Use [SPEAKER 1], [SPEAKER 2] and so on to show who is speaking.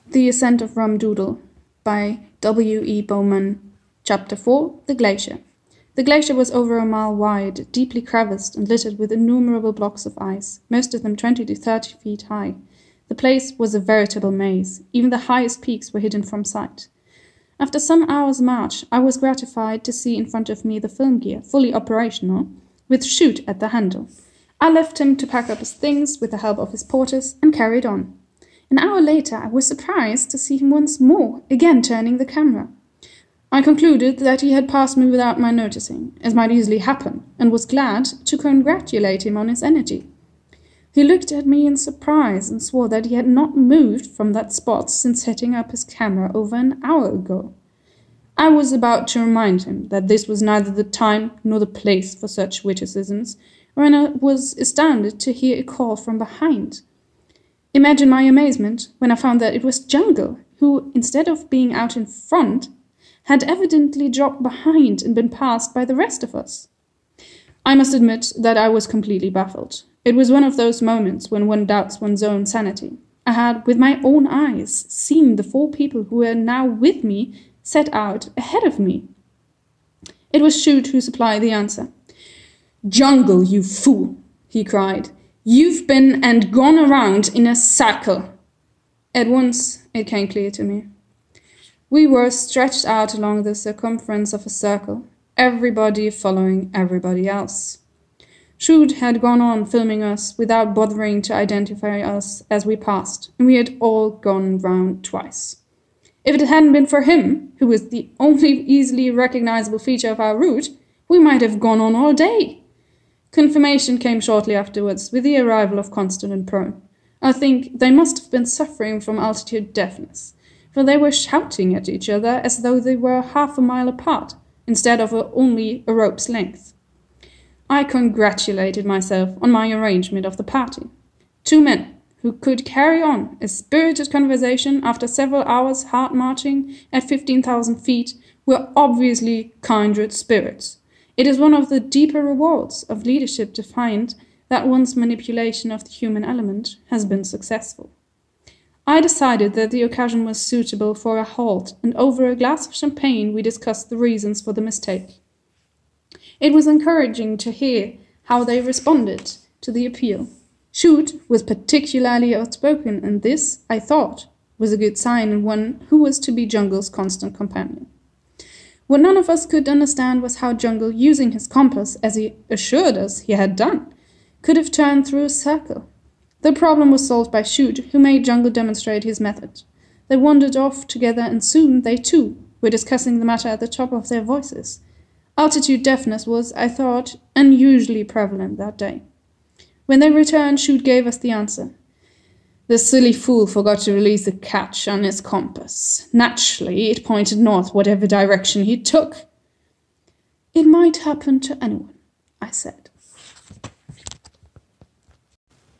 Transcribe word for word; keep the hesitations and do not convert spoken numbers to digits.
[SPEAKER 1] The Ascent of Rum Doodle by W E Bowman. Chapter four. The Glacier. The glacier was over a mile wide, deeply creviced and littered with innumerable blocks of ice, most of them twenty to thirty feet high. The place was a veritable maze. Even the highest peaks were hidden from sight. After some hours' march, I was gratified to see in front of me the film gear, fully operational, with Chute at the handle. I left him to pack up his things with the help of his porters and carried on. An hour later, I was surprised to see him once more, again turning the camera. I concluded that he had passed me without my noticing, as might easily happen, and was glad to congratulate him on his energy. He looked at me in surprise and swore that he had not moved from that spot since setting up his camera over an hour ago. I was about to remind him that this was neither the time nor the place for such witticisms, when I was astounded to hear a call from behind. Imagine my amazement when I found that it was Jungle, who, instead of being out in front, had evidently dropped behind and been passed by the rest of us. I must admit that I was completely baffled. It was one of those moments when one doubts one's own sanity. I had, with my own eyes, seen the four people who were now with me set out ahead of me. It was Chute who supplied the answer. "Jungle, you fool!" he cried. "You've been and gone around in a circle." At once it came clear to me. We were stretched out along the circumference of a circle, everybody following everybody else. Chute had gone on filming us without bothering to identify us as we passed, and we had all gone round twice. If it hadn't been for him, who was the only easily recognizable feature of our route, we might have gone on all day. Confirmation came shortly afterwards, with the arrival of Constant and Pro. I think they must have been suffering from altitude deafness, for they were shouting at each other as though they were half a mile apart, instead of a, only a rope's length. I congratulated myself on my arrangement of the party. Two men who could carry on a spirited conversation after several hours' hard marching at fifteen thousand feet were obviously kindred spirits. It is one of the deeper rewards of leadership to find that one's manipulation of the human element has been successful. I decided that the occasion was suitable for a halt, and over a glass of champagne we discussed the reasons for the mistake. It was encouraging to hear how they responded to the appeal. Chute was particularly outspoken, and this, I thought, was a good sign in one who was to be Jungle's constant companion. What none of us could understand was how Jungle, using his compass, as he assured us he had done, could have turned through a circle. The problem was solved by Chute, who made Jungle demonstrate his method. They wandered off together, and soon they, too, were discussing the matter at the top of their voices. Altitude deafness was, I thought, unusually prevalent that day. When they returned, Chute gave us the answer. The silly fool forgot to release the catch on his compass. Naturally, it pointed north whatever direction he took. It might happen to anyone, I said.